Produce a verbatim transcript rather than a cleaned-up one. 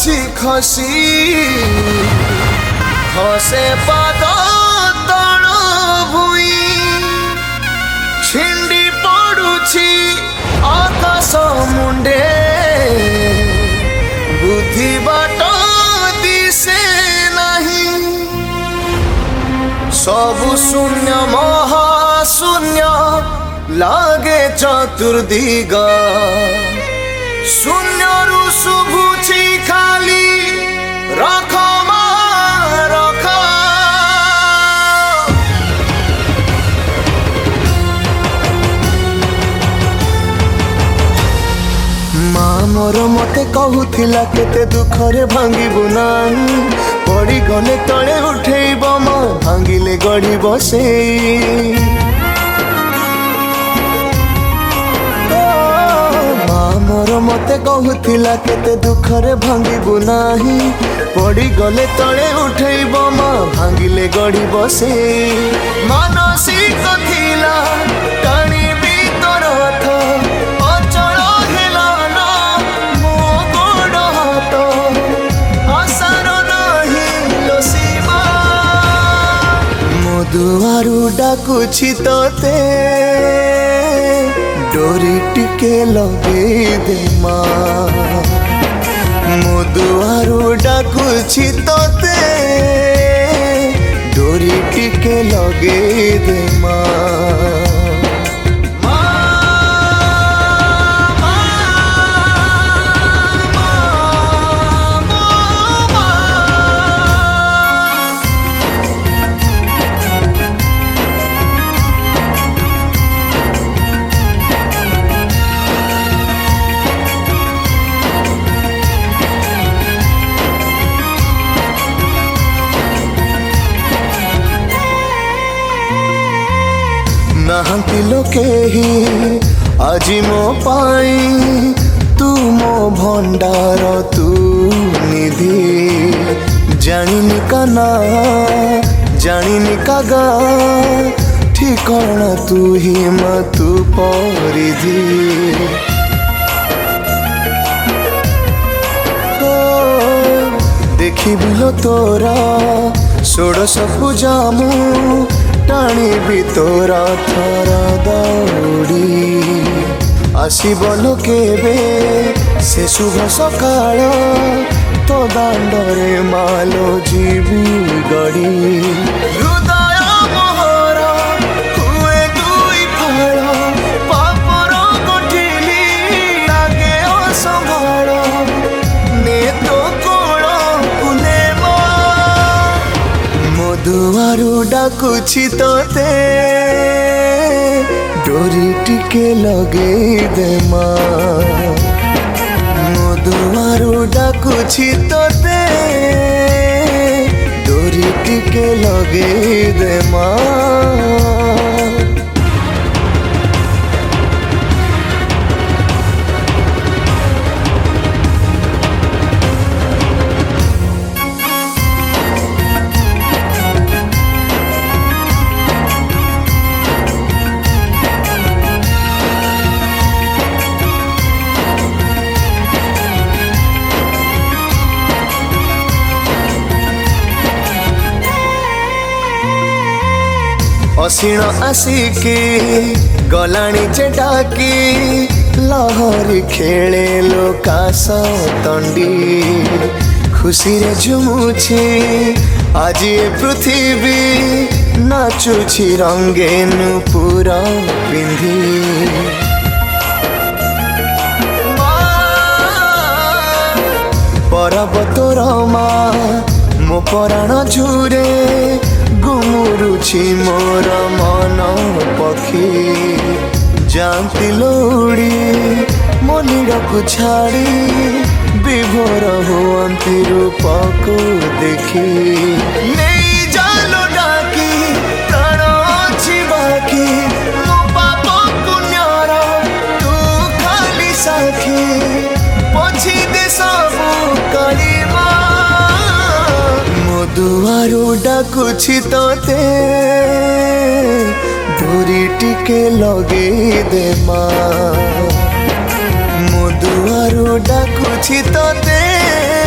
ଖସି ଖସି ଖସେ ପାଦ ତଳ ଭୁଇଁ ଛିଣ୍ଡି ପଡୁଛି ଆକାଶ ମୁଣ୍ଡେ ବୁଦ୍ଧି ବାଟ ଦିଶେ ନାହିଁ ସବୁ ଶୂନ୍ୟ ମହାଶୂନ୍ୟ लागे चतुर्दिग शून्यरू शुभुछि खाली रख रख माँ मोर मते कहूथिला केते दुखरे भांगिबु नाही पड़ी गले तले उठेइब माँ भांगिले गड़ी बसे मोर मते कहूथिला केते दुखरे भांगिबु नाही पड़ी गले तले उठेइब माँ भांगिले गड़ी बसे मानसिक थिला टाणी भी तोर हाथ अचल हेला ना मो गोड़ हाथ आसार नाही लोसीमा मो दुआरू डाकुछि तोते डोरी टिके लगे दे माँ मो दुआरू डाकुछि तोते डोरी टिके लगे दे माँ नहांती लोके ही आजी मो पाई तू मो भंडार तू निधि जानिनी का ना जानिनी का गा ठिकाना तू ही मतु परिधि देखी बिलो तोरा षोड़श पूजा मु टाणी भी तोरा थरा दौड़ी आसीब केबे से शुभ सकाळ तो दांडरे मालो जीवी गड़ी हृदय मोहर हुए दुई फाळ पापर गोठिली लागे असंभाळ ने तो कोण कुले मो दुआरू डाकुछि तोते डोरी टिके लगे दे माँ मो दुआरू डाकुछि तोते डोरी टिके लगे दे माँ असीण आसिकी गलाणी जे डाकी लहरी खेले लोकाश तंडी खुशी रे झुमुछि आज ये पृथ्वी नाचुछि रंगे नुपुरा पिंधी पर्वतर माँ मो पराण झुरे गुमुरुछि मोर मन पखी जानती लोड़ी मो नीड़कु छाड़ी विभोर हुअंती रूप को देखी नहीं जालो डाकी प्राण अछि बाकी मो पाप पुण्यर तू खाली साखी पछी दे सबु कलिमा दुआरू डाकुछि तोते डोरी टिके लगे दे माँ मो दुआरू डाकुछि तोते